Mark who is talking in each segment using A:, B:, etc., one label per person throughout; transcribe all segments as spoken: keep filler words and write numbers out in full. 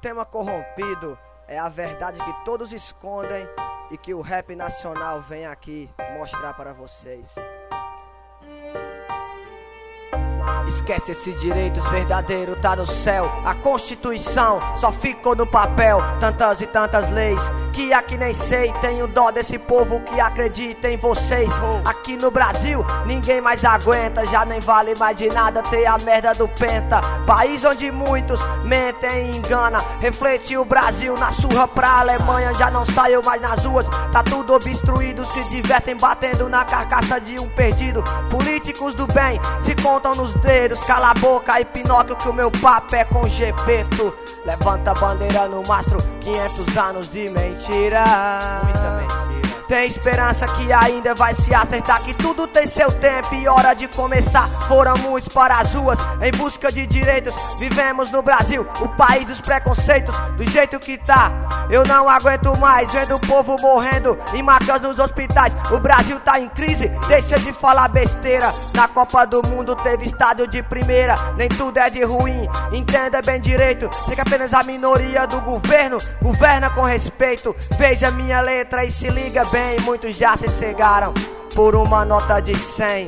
A: sistema corrompido é a verdade que todos escondem e que o rap nacional vem aqui mostrar para vocês. Esquece esses direitos verdadeiros, tá no céu. A Constituição só ficou no papel. Tantas e tantas leis que aqui nem sei. Tenho dó desse povo que acredita em vocês. Aqui no Brasil ninguém mais aguenta. Já nem vale mais de nada ter a merda do penta. País onde muitos mentem e enganam. Reflete o Brasil na surra pra Alemanha. Já não saiu mais nas ruas, tá tudo obstruído. Se divertem batendo na carcaça de um perdido. Políticos do bem se contam nos dedos. Cala a boca e Pinóquio que o meu papo é com Gepeto. Levanta a bandeira no mastro, quinhentos anos de mentira. Muita mentira. Tem esperança que ainda vai se acertar, que tudo tem seu tempo e hora de começar. Foram muitos para as ruas em busca de direitos. Vivemos no Brasil, o país dos preconceitos. Do jeito que tá, eu não aguento mais vendo o povo morrendo em macas nos hospitais. O Brasil tá em crise, deixa de falar besteira. Na Copa do Mundo teve estádio de primeira. Nem tudo é de ruim, entenda bem direito. Sei que apenas a minoria do governo governa com respeito. Veja minha letra e se liga bem. Muitos já se cegaram por uma nota de cem.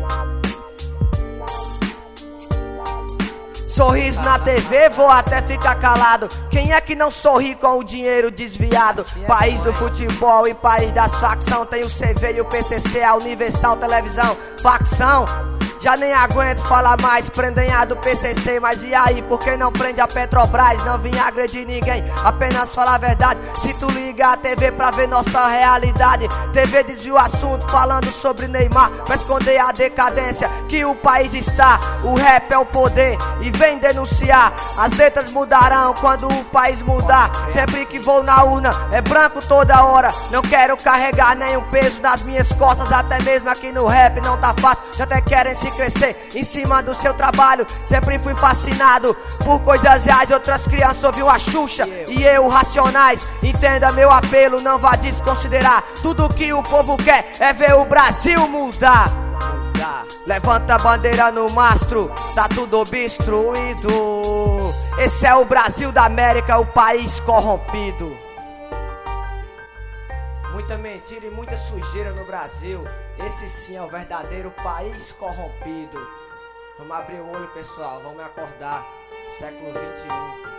A: Sorriso na T V, vou até ficar calado. Quem é que não sorri com o dinheiro desviado? País do futebol e país das facção. Tem o C V e o P C C, a Universal Televisão. Facção, já nem aguento falar mais, prendem a do P C C. Mas e aí, por que não prende a Petrobras? Não vim agredir ninguém, apenas falar a verdade. Se tu liga a T V pra ver nossa realidade, T V desvia o assunto falando sobre Neymar, pra esconder a decadência que o país está. O rap é o poder e vem denunciar. As letras mudarão quando o país mudar. Sempre que vou na urna é branco toda hora. Não quero carregar nenhum peso nas minhas costas. Até mesmo aqui no rap não tá fácil, já até querem se crescer em cima do seu trabalho. Sempre fui fascinado por coisas reais. Outras crianças ouviam a Xuxa e eu Racionais. Entenda meu apelo, não vá desconsiderar. Tudo que o povo quer é ver o Brasil mudar. Levanta a bandeira no mastro, tá tudo obstruído. Esse é o Brasil da América, o país corrompido. Muita mentira e muita sujeira no Brasil. Esse sim é o verdadeiro país corrompido. Vamos abrir o olho, pessoal, vamos acordar. Século vinte e um.